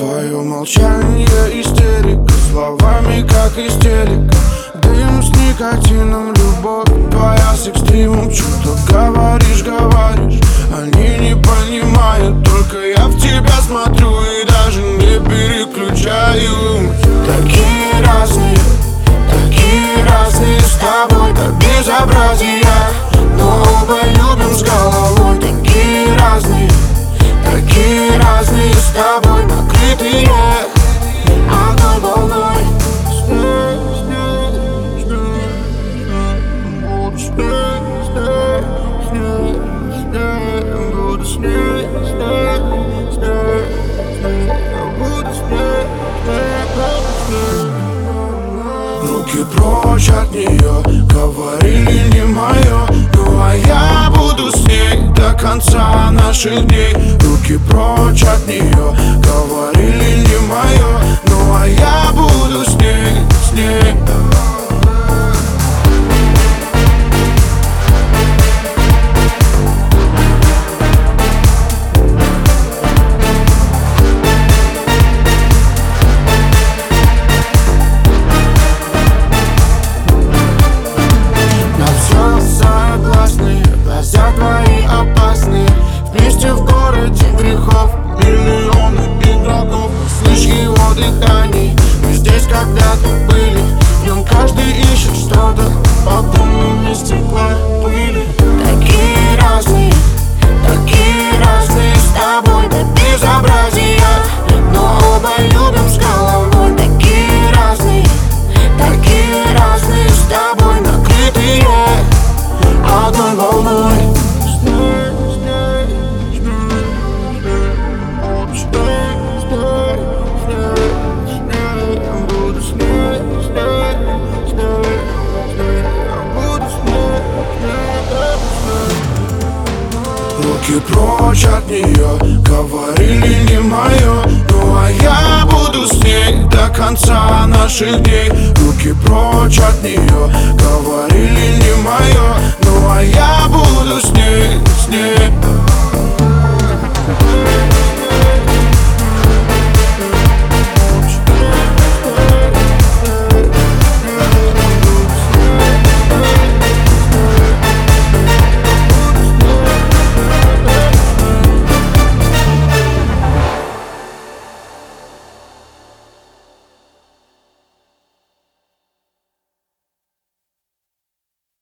Твое молчание истерика, словами как истерика. Дым с никотином, любовь твоя с экстримом. Что-то говоришь, они не понимают. Только я в тебя смотрю и даже не переключаю. Такие разные с тобой, как безобразие. Но оба любим с головой. Такие разные с тобой, накрытые одной волной. Руки прочь от нее, говорили не мое. Ну а я буду с ней до конца наших дней. Руки прочь от нее, говорили не мое. Ну а я буду с ней. Глаза твои опасные, вместе в городе грехов миллионы игроков. Слышь его дыхание, мы здесь когда-то были. В нем каждый ищет что-то, потом мы стекла пыли. Такие разные с тобой, до безобразия. Но оба любим с головой. Такие разные с тобой, накрытые одной волной. Руки прочь от нее, говорили не мое. Ну а я буду с ней до конца наших дней. Руки прочь от нее, говорили